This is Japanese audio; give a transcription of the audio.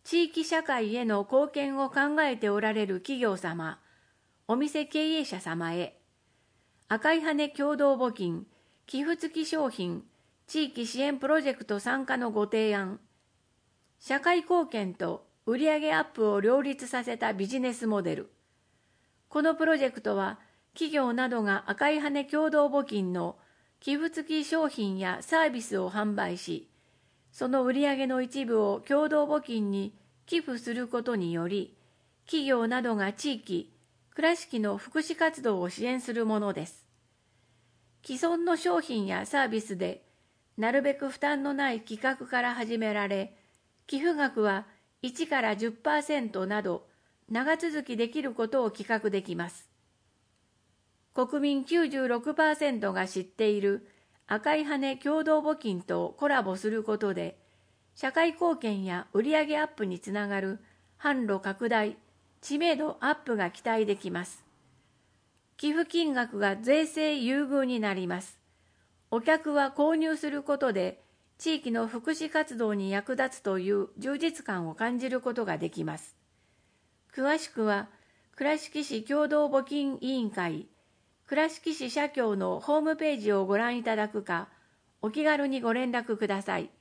地域社会への貢献を考えておられる企業様、お店経営者様へ、赤い羽共同募金、寄付付き商品、地域支援プロジェクト参加のご提案、社会貢献と売上アップを両立させたビジネスモデル。このプロジェクトは、企業などが赤い羽共同募金の寄付付き商品やサービスを販売し、その売上の一部を共同募金に寄付することにより、企業などが地域、倉敷の福祉活動を支援するものです。既存の商品やサービスで、なるべく負担のない企画から始められ、寄付額は1から 10% など、長続きできることを企画できます。国民 96% が知っている赤い羽共同募金とコラボすることで、社会貢献や売上アップにつながる販路拡大、知名度アップが期待できます。寄付金額が税制優遇になります。お客は購入することで、地域の福祉活動に役立つという充実感を感じることができます。詳しくは、倉敷市共同募金委員会、倉敷市社協のホームページをご覧いただくか、お気軽にご連絡ください。